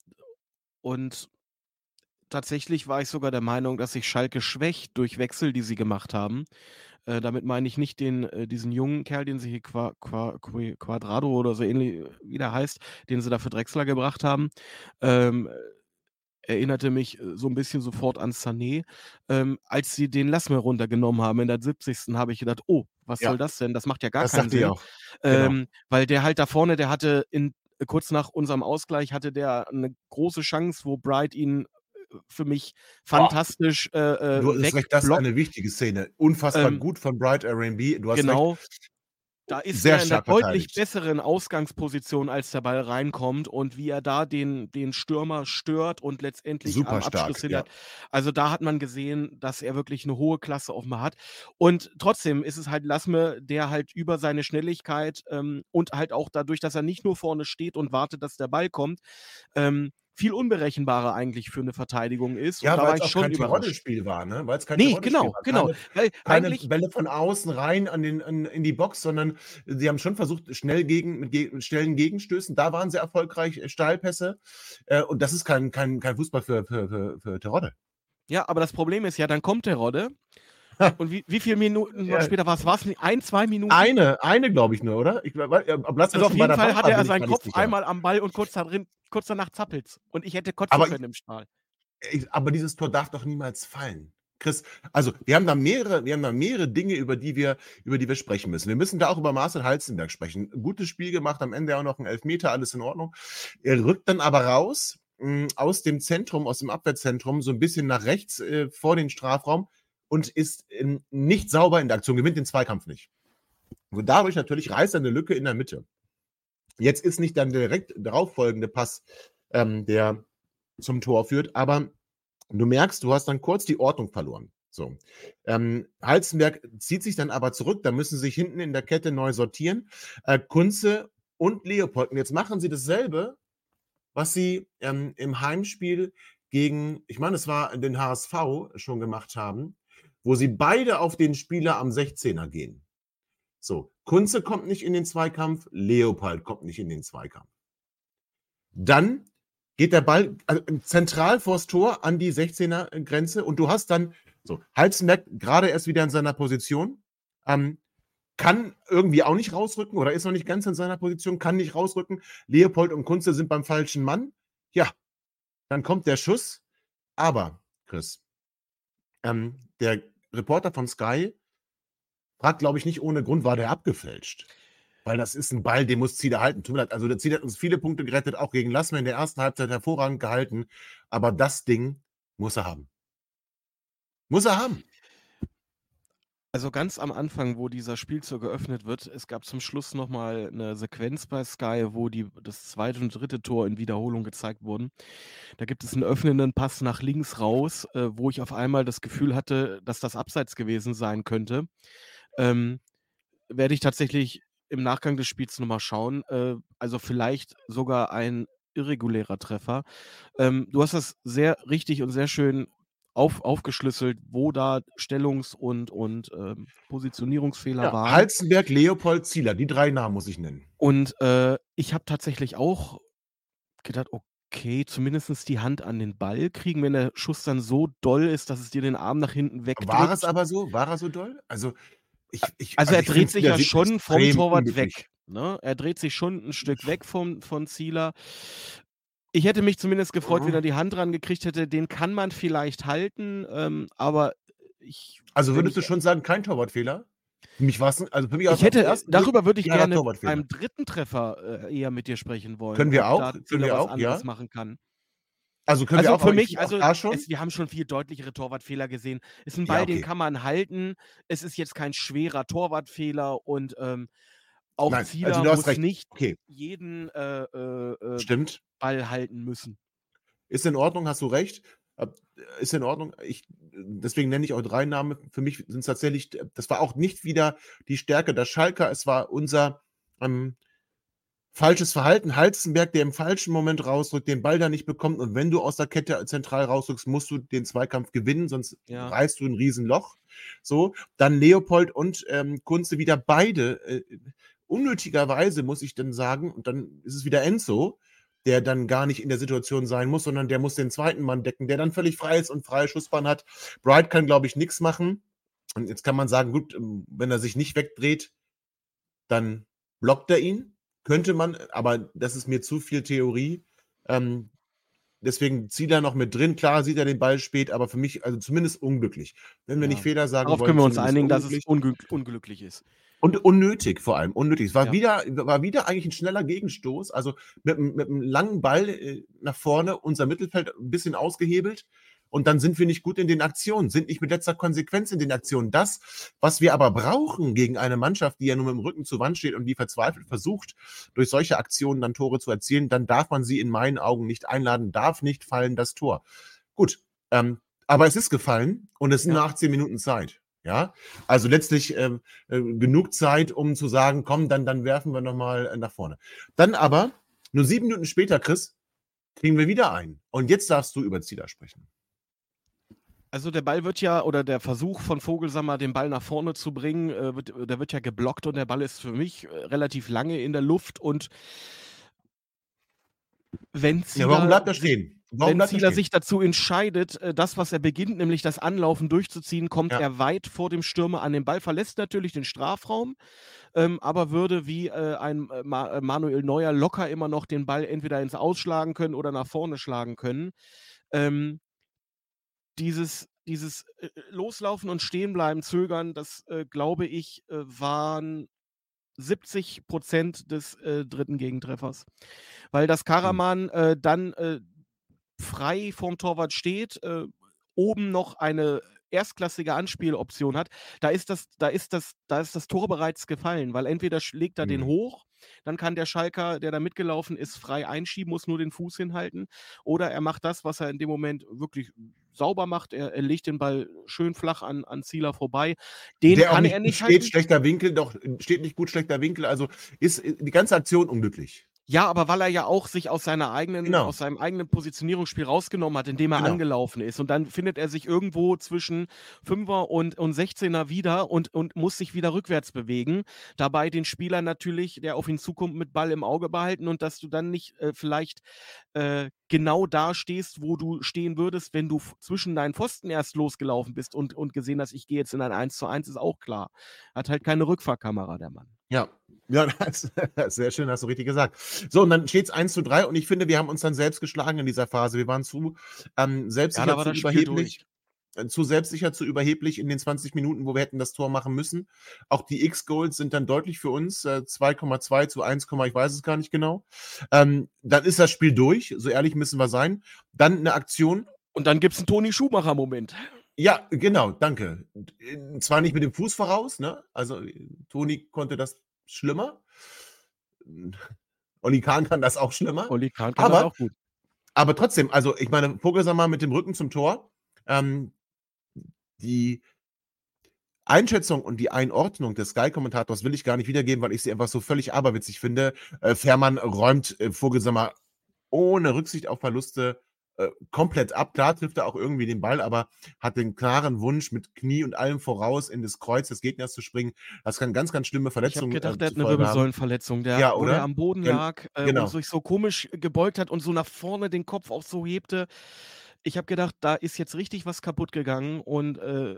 und tatsächlich war ich sogar der Meinung, dass sich Schalke schwächt durch Wechsel, die sie gemacht haben. Äh, damit meine ich nicht den, äh, diesen jungen Kerl, den sie hier Qua, Qua, Qua, Quadrado oder so ähnlich, wie der heißt, den sie da für Drexler gebracht haben. Ähm, erinnerte mich äh, so ein bisschen sofort an Sané. Ähm, als sie den Lassmer runtergenommen haben in der siebzigsten habe ich gedacht, oh, was Ja. soll das denn? Das macht ja gar Das keinen dachte ich Sinn. auch. Genau. Ähm, weil der halt da vorne, der hatte in, kurz nach unserem Ausgleich, hatte der eine große Chance, wo Bright ihn äh, für mich fantastisch äh, äh, Du hast recht, das ist wegblockt. eine wichtige Szene. Unfassbar Ähm, gut von Bright R and B. Du hast recht. Genau. Da ist Sehr er in der stark deutlich verteidigt. besseren Ausgangsposition, als der Ball reinkommt und wie er da den, den Stürmer stört und letztendlich am Super stark, Abschluss ja. hindert. Also da hat man gesehen, dass er wirklich eine hohe Klasse offenbar hat. Und trotzdem ist es halt Lassme, der halt über seine Schnelligkeit ähm, und halt auch dadurch, dass er nicht nur vorne steht und wartet, dass der Ball kommt, ähm, viel unberechenbarer eigentlich für eine Verteidigung ist. Ja, und da weil war es ich auch schon kein überrascht. Tirode-Spiel war, ne? Weil es kein Nee, Tirode-Spiel genau, war. genau. Keine, Weil keine eigentlich, Bälle von außen rein an den, an, in die Box, sondern sie haben schon versucht, schnell gegen, mit, ge mit schnellen Gegenstößen. Da waren sie erfolgreich, äh, Steilpässe. Äh, und das ist kein, kein, kein Fußball für, für, für, für Tirode. ja, aber das Problem ist ja, dann kommt der Rodde. Und wie, wie viele Minuten noch Ja. später war es? War es nicht ein, zwei Minuten? Eine, eine glaube ich nur, oder? Ich, weil, äh, ob Lassner Also auf schon bei jeden der Fall Bank hatte war, er bin ich seinen gar nicht Kopf sicher. einmal am Ball und kurz, darin, kurz danach zappelt's. Und ich hätte kotzen Aber können im Strahl. Ich, aber dieses Tor darf doch niemals fallen. Chris, also wir haben da mehrere, wir haben da mehrere Dinge, über die wir, über die wir sprechen müssen. Wir müssen da auch über Marcel Halstenberg sprechen. Gutes Spiel gemacht, am Ende auch noch ein Elfmeter, alles in Ordnung. Er rückt dann aber raus mh, aus dem Zentrum, aus dem Abwehrzentrum, so ein bisschen nach rechts äh, vor den Strafraum und ist äh, nicht sauber in der Aktion, gewinnt den Zweikampf nicht. Und dadurch natürlich reißt er eine Lücke in der Mitte. Jetzt ist nicht dann direkt darauf folgende Pass, ähm, der zum Tor führt, aber du merkst, du hast dann kurz die Ordnung verloren. So. Ähm, Halzenberg zieht sich dann aber zurück, da müssen sie sich hinten in der Kette neu sortieren. Äh, Kunze und Leopold. Und jetzt machen sie dasselbe, was sie ähm, im Heimspiel gegen, ich meine, es war den H S V schon gemacht haben, wo sie beide auf den Spieler am sechzehner gehen. So, Kunze kommt nicht in den Zweikampf, Leopold kommt nicht in den Zweikampf. Dann geht der Ball also, zentral vors Tor an die sechzehner-Grenze und du hast dann, so, Halzenberg gerade erst wieder in seiner Position, ähm, kann irgendwie auch nicht rausrücken oder ist noch nicht ganz in seiner Position, kann nicht rausrücken. Leopold und Kunze sind beim falschen Mann. Ja, dann kommt der Schuss. Aber, Chris, ähm, der Reporter von Sky fragt, glaube ich, nicht ohne Grund, war der abgefälscht. Weil das ist ein Ball, den muss Zieler halten. Tut mir leid, also der Zieler hat uns viele Punkte gerettet, auch gegen Lassmann in der ersten Halbzeit hervorragend gehalten. Aber das Ding muss er haben. Muss er haben. Also ganz am Anfang, wo dieser Spielzug geöffnet wird, es gab zum Schluss nochmal eine Sequenz bei Sky, wo die, das zweite und dritte Tor in Wiederholung gezeigt wurden. Da gibt es einen öffnenden Pass nach links raus, äh, wo ich auf einmal das Gefühl hatte, dass das abseits gewesen sein könnte. Ähm, werde ich tatsächlich im Nachgang des Spiels nochmal schauen. Äh, also vielleicht sogar ein irregulärer Treffer. Ähm, du hast das sehr richtig und sehr schön auf, aufgeschlüsselt, wo da Stellungs- und, und ähm, Positionierungsfehler Ja, waren. Halzenberg, Leopold, Zieler, die drei Namen muss ich nennen. Und äh, ich habe tatsächlich auch gedacht, okay, zumindest die Hand an den Ball kriegen, wenn der Schuss dann so doll ist, dass es dir den Arm nach hinten wegdrückt. War es aber so? War er so doll? Also, ich, ich, Also er ich dreht find's sich wieder ja sieht schon vom extrem Torwart unglücklich. weg. Ne? Er dreht sich schon ein Stück weg vom, von Zieler. Ich hätte mich zumindest gefreut, wenn er die Hand dran gekriegt hätte. Den kann man vielleicht halten, ähm, aber ich. Also wenn würdest du ich, schon sagen, kein Torwartfehler? Für mich war es, also für mich ich aus dem hätte, ersten darüber würde ich klarer gerne Torwartfehler. beim dritten Treffer äh, eher mit dir sprechen wollen. Können wir ob auch? da Können Zieler wir was auch? anderes Ja. machen kann. Also können wir Also auch, für aber ich mich, finde auch also da schon. es, wir haben schon viel deutlichere Torwartfehler gesehen. Ist ein Ja, Ball, den okay. kann man halten. Es ist jetzt kein schwerer Torwartfehler und ähm, auch Nein, Zieler also du hast muss recht. nicht Okay, jeden äh, äh, äh, stimmt. Ball halten müssen. Ist in Ordnung, hast du recht. Äh, Ist in Ordnung. Ich, deswegen nenne ich auch drei Namen. Für mich sind es tatsächlich, das war auch nicht wieder die Stärke der Schalker. Es war unser ähm, falsches Verhalten. Halzenberg, der im falschen Moment rausrückt, den Ball da nicht bekommt. Und wenn du aus der Kette zentral rausrückst, musst du den Zweikampf gewinnen, sonst Ja. reißt du ein Riesenloch. So, dann Leopold und ähm, Kunze wieder beide. Äh, unnötigerweise, muss ich dann sagen, und dann ist es wieder Enzo, der dann gar nicht in der Situation sein muss, sondern der muss den zweiten Mann decken, der dann völlig frei ist und freie Schussbahn hat. Bright kann, glaube ich, nichts machen. Und jetzt kann man sagen, gut, ähm, wenn er sich nicht wegdreht, dann blockt er ihn. Könnte man, aber das ist mir zu viel Theorie. Ähm, deswegen Zieler noch mit drin. Klar sieht er den Ball spät, aber für mich, also zumindest unglücklich. Wenn wir Ja. nicht Fehler sagen Darauf wollen, können wir uns zumindest einigen, dass es unglücklich. unglück unglücklich ist. Und unnötig vor allem, unnötig. Es war, Ja. wieder, war wieder eigentlich ein schneller Gegenstoß, also mit, einem- mit einem langen Ball äh, nach vorne, unser Mittelfeld ein bisschen ausgehebelt und dann sind wir nicht gut in den Aktionen, sind nicht mit letzter Konsequenz in den Aktionen. Das, was wir aber brauchen gegen eine Mannschaft, die ja nur mit dem Rücken zur Wand steht und die verzweifelt versucht, durch solche Aktionen dann Tore zu erzielen, dann darf man sie in meinen Augen nicht einladen, darf nicht fallen das Tor. Gut, ähm, aber es ist gefallen und es sind Ja. nur achtzehn Minuten Zeit. Ja, also letztlich ähm, äh, genug Zeit, um zu sagen, komm, dann, dann werfen wir nochmal äh, nach vorne. Dann aber, nur sieben Minuten später, Chris, kriegen wir wieder ein. Und jetzt darfst du über Zieler sprechen. Also der Ball wird ja, oder der Versuch von Vogelsammer, den Ball nach vorne zu bringen, äh, wird, der wird ja geblockt und der Ball ist für mich äh, relativ lange in der Luft und wenn Zieler, Ja, warum bleibt er sich- stehen? Warum wenn bleibt er Zieler stehen? sich dazu entscheidet, äh, das, was er beginnt, nämlich das Anlaufen durchzuziehen, kommt Ja. er weit vor dem Stürmer an den Ball, verlässt natürlich den Strafraum, ähm, aber würde wie äh, ein äh, Ma äh, Manuel Neuer locker immer noch den Ball entweder ins Ausschlagen können oder nach vorne schlagen können. Ähm, dieses dieses äh, Loslaufen und Stehenbleiben, Zögern, das, äh, glaube ich, äh, waren siebzig Prozent des äh, dritten Gegentreffers. Weil das Karaman äh, dann äh, frei vorm Torwart steht, äh, oben noch eine erstklassige Anspieloption hat, da ist das, da ist das, da ist das Tor bereits gefallen, weil entweder schlägt er den Mhm. hoch dann kann der Schalker, der da mitgelaufen ist, frei einschieben, muss nur den Fuß hinhalten. Oder er macht das, was er in dem Moment wirklich sauber macht. Er, er legt den Ball schön flach an, an Zieler vorbei. Den Der auch kann nicht er gut nicht steht, halten. schlechter Winkel, doch steht nicht gut, schlechter Winkel. Also ist äh, die ganze Aktion unglücklich. Ja, aber weil er ja auch sich aus seiner eigenen, Genau. aus seinem eigenen Positionierungsspiel rausgenommen hat, indem er Genau. angelaufen ist. Und dann findet er sich irgendwo zwischen Fünfer und, und sechzehner wieder und, und muss sich wieder rückwärts bewegen. Dabei den Spieler natürlich, der auf ihn zukommt, mit Ball im Auge behalten und dass du dann nicht äh, vielleicht äh, genau da stehst, wo du stehen würdest, wenn du f- zwischen deinen Pfosten erst losgelaufen bist und, und gesehen hast, ich gehe jetzt in ein eins zu eins, ist auch klar. Hat halt keine Rückfahrkamera, der Mann. Ja, ja, das, das sehr schön, hast du richtig gesagt. So, und dann steht es eins zu drei und ich finde, wir haben uns dann selbst geschlagen in dieser Phase. Wir waren zu ähm, Ja, selbstsicher, da war zu das Spiel überheblich, durch. äh, zu selbstsicher, zu überheblich in den zwanzig Minuten, wo wir hätten das Tor machen müssen. Auch die X-Goals sind dann deutlich für uns, äh, zwei Komma zwei zu eins, ich weiß es gar nicht genau. Ähm, dann ist das Spiel durch, so ehrlich müssen wir sein. Dann eine Aktion. Und dann gibt es einen Toni Schumacher-Moment. Ja, genau, danke. Äh, Zwar nicht mit dem Fuß voraus, ne? Also äh, Toni konnte das schlimmer. Olli Kahn kann das auch schlimmer. Olli Kahn kann das Aber, auch gut. aber trotzdem, also ich meine, Vogelsammer mit dem Rücken zum Tor, ähm, die Einschätzung und die Einordnung des Sky-Kommentators will ich gar nicht wiedergeben, weil ich sie einfach so völlig aberwitzig finde. Äh, Fährmann räumt äh, Vogelsammer ohne Rücksicht auf Verluste äh, komplett ab. Klar trifft er auch irgendwie den Ball, aber hat den klaren Wunsch, mit Knie und allem voraus in das Kreuz des Gegners zu springen. Das kann ganz, ganz schlimme Ich habe Verletzungen gedacht, äh, der hat zur eine Folge haben. Wirbelsäulenverletzung, der, Ja, wo der oder? am Boden Gen- lag äh, genau. und sich so komisch gebeugt hat und so nach vorne den Kopf auch so hebte. Ich habe gedacht, da ist jetzt richtig was kaputt gegangen und äh,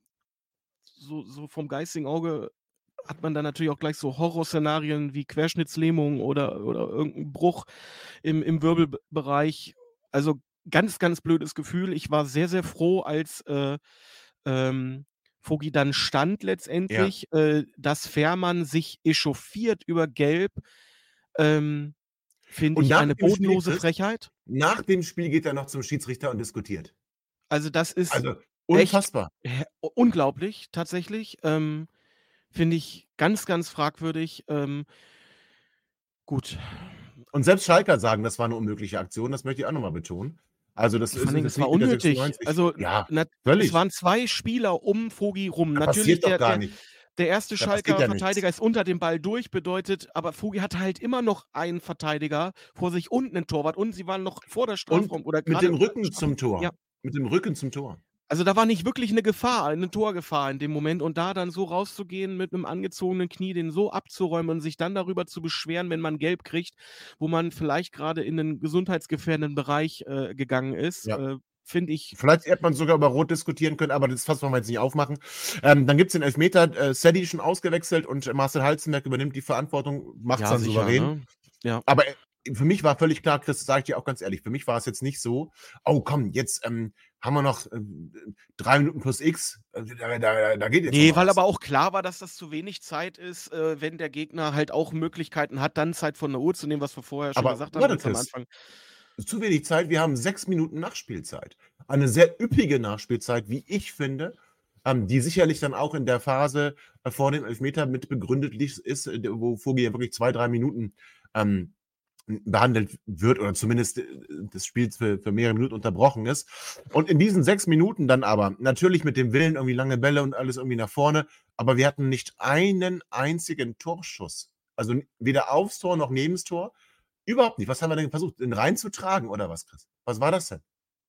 so, so vom geistigen Auge hat man dann natürlich auch gleich so Horrorszenarien wie Querschnittslähmung oder, oder irgendein Bruch im, im Wirbelbereich. Also ganz, ganz blödes Gefühl. Ich war sehr, sehr froh, als äh, ähm, Vogi dann stand Ja. letztendlich, äh, dass Fährmann sich echauffiert über Gelb. Ähm, Finde Und ich nach eine dem Spiel, bodenlose Chris, Frechheit. nach dem Spiel geht er noch zum Schiedsrichter und diskutiert. Also das ist Also echt unfassbar. hä- unglaublich, tatsächlich. Ähm, Finde ich ganz, ganz fragwürdig. Ähm, gut. Und selbst Schalker sagen, das war eine unmögliche Aktion, das möchte ich auch nochmal betonen. Also das Vor ist allen Dingen, jetzt es war nicht mit der unnötig. sechsundneunzig. Also Ja, na, es völlig. waren zwei Spieler um Vogi rum. Da Natürlich, passiert doch der, gar der, nicht. der erste Da passiert Schalker ja Verteidiger nichts. ist unter dem Ball durch, bedeutet, aber Vogi hatte halt immer noch einen Verteidiger vor sich und einen Torwart und sie waren noch vor der Und Strafraum oder mit gerade dem im Rücken zum Strafraum. Ja. Tor. Mit dem Rücken zum Tor. Also da war nicht wirklich eine Gefahr, eine Torgefahr in dem Moment und da dann so rauszugehen mit einem angezogenen Knie, den so abzuräumen und sich dann darüber zu beschweren, wenn man Gelb kriegt, wo man vielleicht gerade in einen gesundheitsgefährdenden Bereich äh, gegangen ist, Ja. äh, finde ich. Vielleicht hätte man sogar über Rot diskutieren können, aber das Fass wollen wir jetzt nicht aufmachen. Ähm, dann gibt es den Elfmeter, äh, Sadie schon ausgewechselt und Marcel Halzenberg übernimmt die Verantwortung, macht es Ja, dann sicher, souverän. ne? Ja. Aber äh, für mich war völlig klar, Chris, das sage ich dir auch ganz ehrlich, für mich war es jetzt nicht so, oh komm, jetzt ähm, haben wir noch äh, drei Minuten plus X, äh, da, da, da geht jetzt Nee, noch weil was. aber auch klar war, dass das zu wenig Zeit ist, äh, wenn der Gegner halt auch Möglichkeiten hat, dann Zeit von der Uhr zu nehmen, was wir vorher schon Aber gesagt haben, warte, ganz am Chris, Anfang. zu wenig Zeit, wir haben sechs Minuten Nachspielzeit. Eine sehr üppige Nachspielzeit, wie ich finde, ähm, die sicherlich dann auch in der Phase äh, vor dem Elfmeter mit begründet ist, äh, wo Vogi ja wirklich zwei, drei Minuten ähm, behandelt wird oder zumindest äh, das Spiel für, für mehrere Minuten unterbrochen ist. Und in diesen sechs Minuten dann aber, natürlich mit dem Willen, irgendwie lange Bälle und alles irgendwie nach vorne, aber wir hatten nicht einen einzigen Torschuss. Also n- weder aufs Tor noch neben das Tor. Überhaupt nicht. Was haben wir denn versucht? Den reinzutragen oder was, Chris? Was war das denn?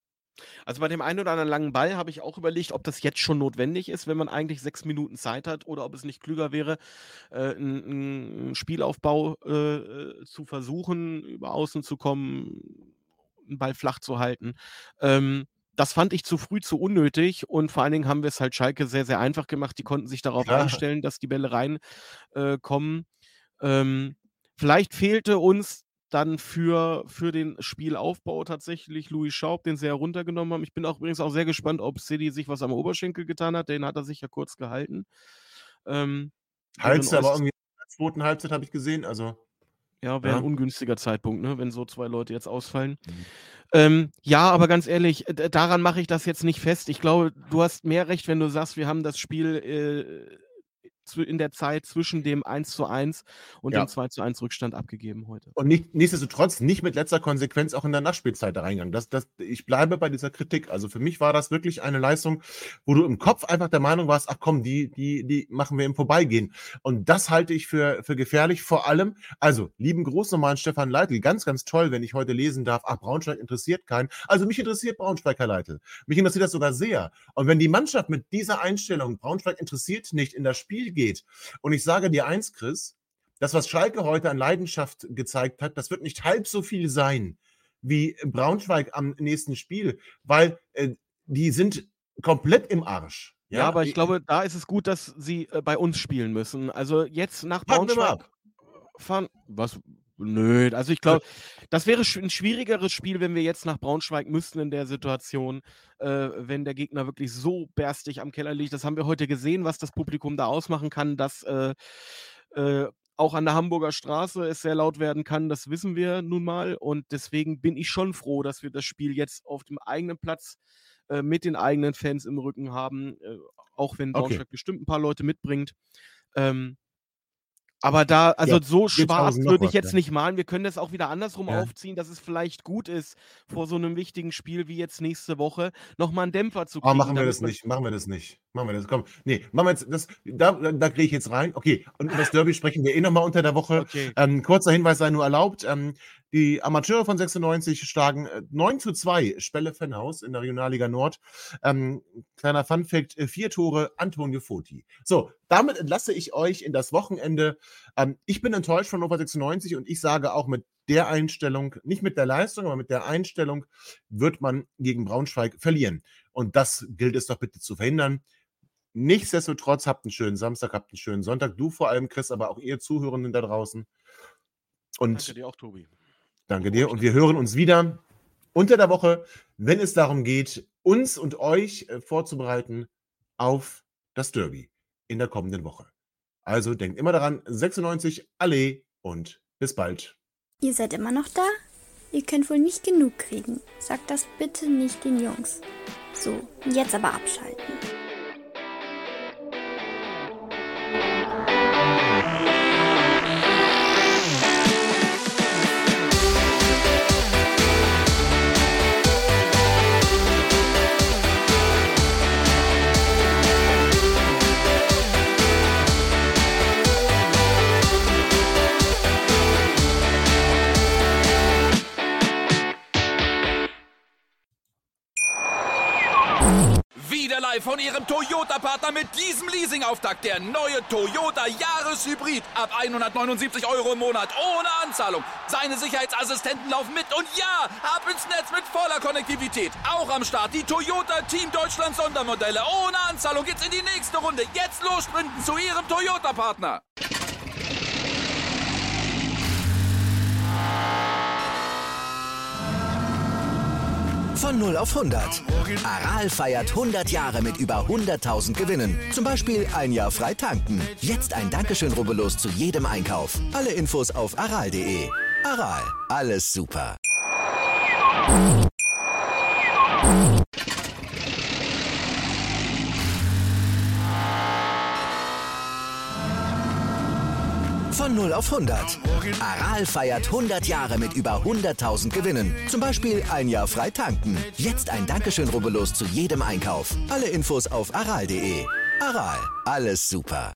Also bei dem einen oder anderen langen Ball habe ich auch überlegt, ob das jetzt schon notwendig ist, wenn man eigentlich sechs Minuten Zeit hat, oder ob es nicht klüger wäre, äh, einen Spielaufbau äh, zu versuchen, über Außen zu kommen, einen Ball flach zu halten. Ähm, das fand ich zu früh, zu unnötig und vor allen Dingen haben wir es halt Schalke sehr, sehr einfach gemacht. Die konnten sich darauf Klar. einstellen, dass die Bälle reinkommen. Äh, kommen. ähm, vielleicht fehlte uns dann für, für den Spielaufbau tatsächlich Louis Schaub, den sie heruntergenommen haben. Ich bin auch übrigens auch sehr gespannt, ob Cedi sich was am Oberschenkel getan hat. Den hat er sich ja kurz gehalten. Ähm, wäre ein Halste aber äußerst- irgendwie in der zweiten Halbzeit habe ich gesehen. Also, Ja, wäre ein Ja. ungünstiger Zeitpunkt, ne, wenn so zwei Leute jetzt ausfallen. Mhm. Ähm, ja, aber ganz ehrlich, d- daran mache ich das jetzt nicht fest. Ich glaube, du hast mehr recht, wenn du sagst, wir haben das Spiel äh, in der Zeit zwischen dem eins zu eins und Ja. dem zwei zu eins Rückstand abgegeben heute. Und nicht, nichtsdestotrotz nicht mit letzter Konsequenz auch in der Nachspielzeit da reingegangen. Das, das, ich bleibe bei dieser Kritik. Also für mich war das wirklich eine Leistung, wo du im Kopf einfach der Meinung warst, ach komm, die, die, die machen wir im Vorbeigehen. Und das halte ich für, für gefährlich. Vor allem, also lieben Gruß nochmal an Stefan Leitl. Ganz, ganz toll, wenn ich heute lesen darf, ach, Braunschweig interessiert keinen. Also mich interessiert Braunschweig, Herr Leitl. Mich interessiert das sogar sehr. Und wenn die Mannschaft mit dieser Einstellung, Braunschweig interessiert nicht, in das Spiel geht, und ich sage dir eins, Chris, das, was Schalke heute an Leidenschaft gezeigt hat, das wird nicht halb so viel sein wie Braunschweig am nächsten Spiel, weil äh, die sind komplett im Arsch. Ja, aber ich glaube, da ist es gut, dass sie äh, bei uns spielen müssen. Also jetzt nach Warten wir mal Braunschweig fahren. Was? Nö, also ich glaube, das wäre sch- ein schwierigeres Spiel, wenn wir jetzt nach Braunschweig müssten in der Situation, äh, wenn der Gegner wirklich so berstig am Keller liegt. Das haben wir heute gesehen, was das Publikum da ausmachen kann, dass äh, äh, auch an der Hamburger Straße es sehr laut werden kann, das wissen wir nun mal. Und deswegen bin ich schon froh, dass wir das Spiel jetzt auf dem eigenen Platz äh, mit den eigenen Fans im Rücken haben, äh, auch wenn Okay. Braunschweig bestimmt ein paar Leute mitbringt. Ähm, aber da, also Ja, so schwarz viertausend noch würde ich was, jetzt ja. nicht malen. Wir können das auch wieder andersrum Ja. aufziehen, dass es vielleicht gut ist, vor so einem wichtigen Spiel wie jetzt nächste Woche nochmal einen Dämpfer zu Aber kriegen. machen wir damit das man- nicht, machen wir das nicht. Machen wir das, komm. Nee, machen wir jetzt, das, da, da, da kriege ich jetzt rein. Okay, und über das Derby sprechen wir eh nochmal unter der Woche. Okay. Ähm, kurzer Hinweis sei nur erlaubt. Ähm, die Amateure von sechsundneunzig schlagen äh, neun zu zwei Spelle Fennhaus in der Regionalliga Nord. Ähm, kleiner Funfact, äh, vier Tore Antonio Foti. So, damit entlasse ich euch in das Wochenende. Ähm, ich bin enttäuscht von Hannover sechsundneunzig und ich sage auch mit der Einstellung, nicht mit der Leistung, aber mit der Einstellung wird man gegen Braunschweig verlieren. Und das gilt es doch bitte zu verhindern. Nichtsdestotrotz, habt einen schönen Samstag, habt einen schönen Sonntag. Du vor allem, Chris, aber auch ihr Zuhörenden da draußen. Und Danke dir auch, Tobi. danke dir. Und wir hören uns wieder unter der Woche, wenn es darum geht, uns und euch äh, vorzubereiten auf das Derby in der kommenden Woche. Also denkt immer daran, sechsundneunzig, alle und bis bald. Ihr seid immer noch da? Ihr könnt wohl nicht genug kriegen. Sagt das bitte nicht den Jungs. So, jetzt aber abschalten. Wieder live von Ihrem Toyota-Partner mit diesem Leasing-Auftakt. Der neue Toyota Jahreshybrid. Ab hundertneunundsiebzig Euro im Monat. Ohne Anzahlung. Seine Sicherheitsassistenten laufen mit. Und ja, ab ins Netz mit voller Konnektivität. Auch am Start die Toyota Team Deutschland Sondermodelle. Ohne Anzahlung geht's in die nächste Runde. Jetzt los sprinten zu Ihrem Toyota-Partner. Von null auf hundert. Aral feiert hundert Jahre mit über hunderttausend Gewinnen. Zum Beispiel ein Jahr frei tanken. Jetzt ein Dankeschön, rubbellos zu jedem Einkauf. Alle Infos auf aral punkt de. Aral, alles super. Von null auf hundert. Aral feiert hundert Jahre mit über hunderttausend Gewinnen. Zum Beispiel ein Jahr frei tanken. Jetzt ein Dankeschön, rubbellos zu jedem Einkauf. Alle Infos auf aral punkt de. Aral, alles super.